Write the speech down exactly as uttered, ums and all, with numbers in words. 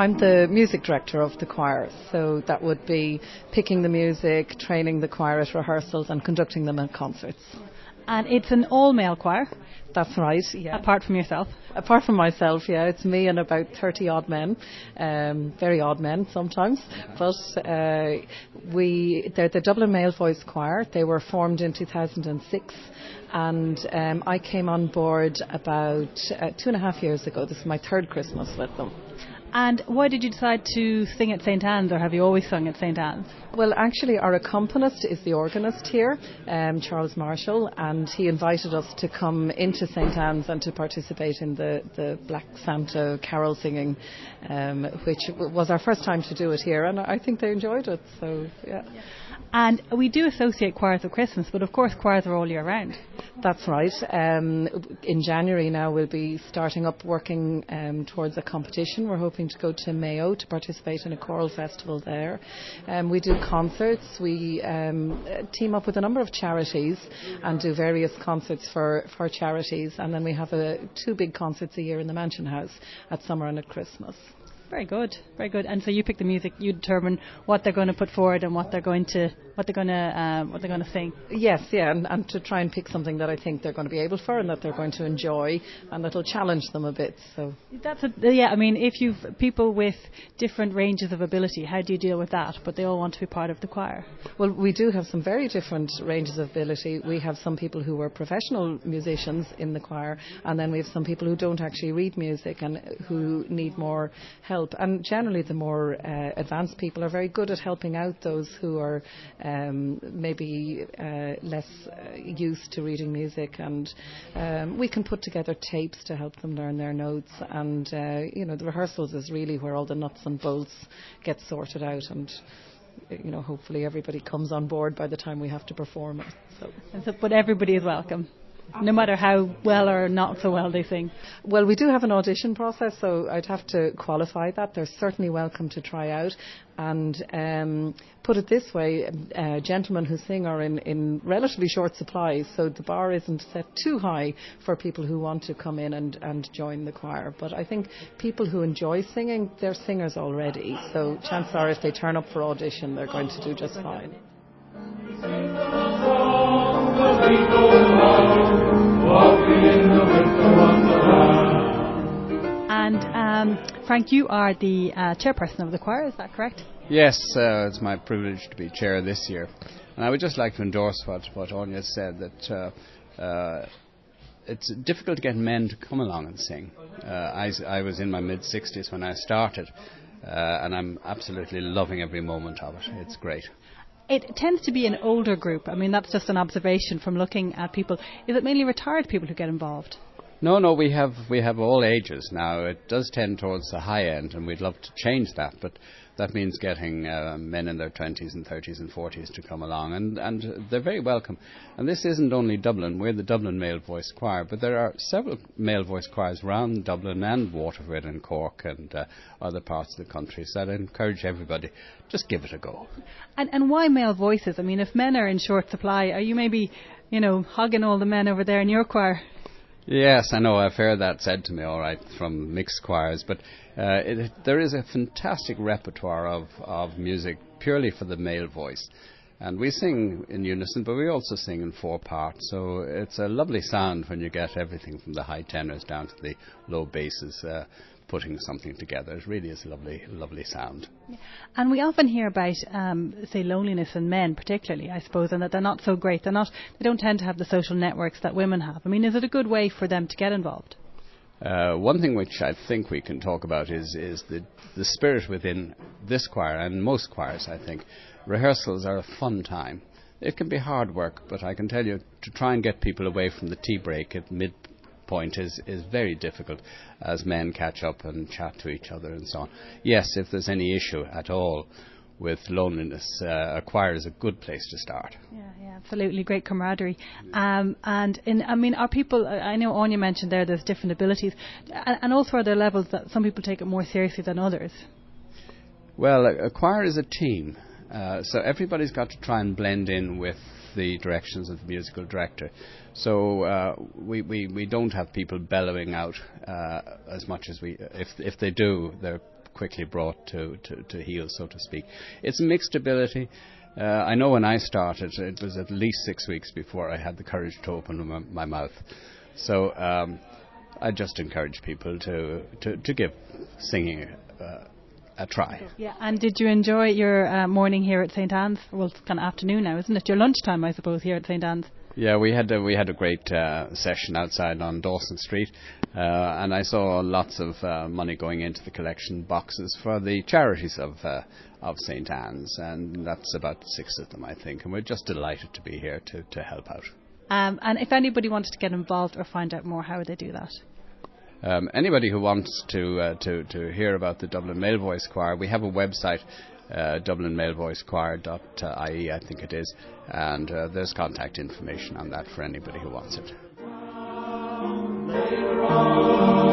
I'm the music director of the choir, so that would be picking the music, training the choir at rehearsals and conducting them at concerts. And it's an all-male choir? That's right, yeah. Apart from yourself? Apart from myself, yeah. It's me and about thirty odd men. Um, very odd men sometimes. But uh, we, they're the Dublin Male Voice Choir. They were formed in two thousand six. And um, I came on board about uh, two and a half years ago. This is my third Christmas with them. And why did you decide to sing at Saint Anne's, or have you always sung at Saint Anne's? Well, actually, our accompanist is the organist here, um, Charles Marshall, and he invited us to come into Saint Anne's and to participate in the, the Black Santa carol singing, um, which w- was our first time to do it here, and I think they enjoyed it. So, yeah. And we do associate choirs with Christmas, but of course choirs are all year round. That's right. Um, in January now we'll be starting up working um, towards a competition. We're hoping to go to Mayo to participate in a choral festival there. Um, we do concerts. We um, team up with a number of charities and do various concerts for, for charities. And then we have a, two big concerts a year in the Mansion House at summer and at Christmas. Very good, very good. And so you pick the music, you determine what they're going to put forward and what they're going to what they're going to um, what they're going to sing. Yes, yeah, and, and to try and pick something that I think they're going to be able for and that they're going to enjoy and that'll challenge them a bit. So that's a, yeah. I mean, if you've people with different ranges of ability, how do you deal with that? But they all want to be part of the choir. Well, we do have some very different ranges of ability. We have some people who are professional musicians in the choir, and then we have some people who don't actually read music and who need more help. And generally the more uh, advanced people are very good at helping out those who are um, maybe uh, less uh, used to reading music, and um, we can put together tapes to help them learn their notes, and uh, you know, the rehearsals is really where all the nuts and bolts get sorted out, and you know, hopefully everybody comes on board by the time we have to perform it. So, and so but everybody is welcome, no matter how well or not so well they sing. Well, we do have an audition process, so I'd have to qualify that. They're certainly welcome to try out. And um, put it this way, uh, gentlemen who sing are in, in relatively short supply, so the bar isn't set too high for people who want to come in and, and join the choir. But I think people who enjoy singing, they're singers already, so chances are if they turn up for audition, they're going to do just fine. And um, Frank, you are the uh, chairperson of the choir, is that correct? Yes, uh, it's my privilege to be chair this year. And I would just like to endorse what, what Anya said, that uh, uh, it's difficult to get men to come along and sing. Uh, I, I was in my mid-sixties when I started, uh, and I'm absolutely loving every moment of it. It's great. It tends to be an older group. I mean, that's just an observation from looking at people. Is it mainly retired people who get involved? No, no, we have we have all ages now. It does tend towards the high end, and we'd love to change that, but that means getting uh, men in their twenties and thirties and forties to come along, and, and they're very welcome. And this isn't only Dublin. We're the Dublin Male Voice Choir, but there are several male voice choirs around Dublin and Waterford and Cork and uh, other parts of the country, so I'd encourage everybody, just give it a go. And, and why male voices? I mean, if men are in short supply, are you maybe, you know, hogging all the men over there in your choir? Yes, I know. I've heard that said to me, all right, from mixed choirs. But uh, it, there is a fantastic repertoire of, of music purely for the male voice. And we sing in unison, but we also sing in four parts. So it's a lovely sound when you get everything from the high tenors down to the low basses, uh, putting something together. It really is a lovely, lovely sound. And we often hear about, um, say, loneliness in men particularly, I suppose, and that they're not so great. They're not, they don't tend to have the social networks that women have. I mean, is it a good way for them to get involved? Uh, one thing which I think we can talk about is, is the, the spirit within this choir and most choirs, I think. Rehearsals are a fun time. It can be hard work, but I can tell you, to try and get people away from the tea break at mid point is, is very difficult as men catch up and chat to each other and so on. Yes, if there's any issue at all with loneliness, uh, a choir is a good place to start. Yeah, yeah, absolutely. Great camaraderie. Um, and, in, I mean, are people, I know Anya mentioned there there's different abilities, and, and also are there levels that some people take it more seriously than others? Well, a, a choir is a team, uh, so everybody's got to try and blend in with the directions of the musical director. So uh, we, we, we don't have people bellowing out uh, as much as we, if if they do, they're quickly brought to, to, to heel, so to speak. It's mixed ability. Uh, I know when I started, it was at least six weeks before I had the courage to open my, my mouth. So um, I just encourage people to, to, to give singing uh, a try. Yeah, and did you enjoy your uh, morning here at Saint Anne's? Well, it's kind of afternoon now, isn't it? Your lunchtime, I suppose, here at Saint Anne's. Yeah, we had a, we had a great uh, session outside on Dawson Street, uh, and I saw lots of uh, money going into the collection boxes for the charities of uh, of Saint Anne's, and that's about six of them, I think, and we're just delighted to be here to, to help out. Um, and if anybody wanted to get involved or find out more, how would they do that? Um, anybody who wants to, uh, to to hear about the Dublin Male Voice Choir, we have a website, uh, dublin male voice choir dot I E, I think it is, and uh, there's contact information on that for anybody who wants it.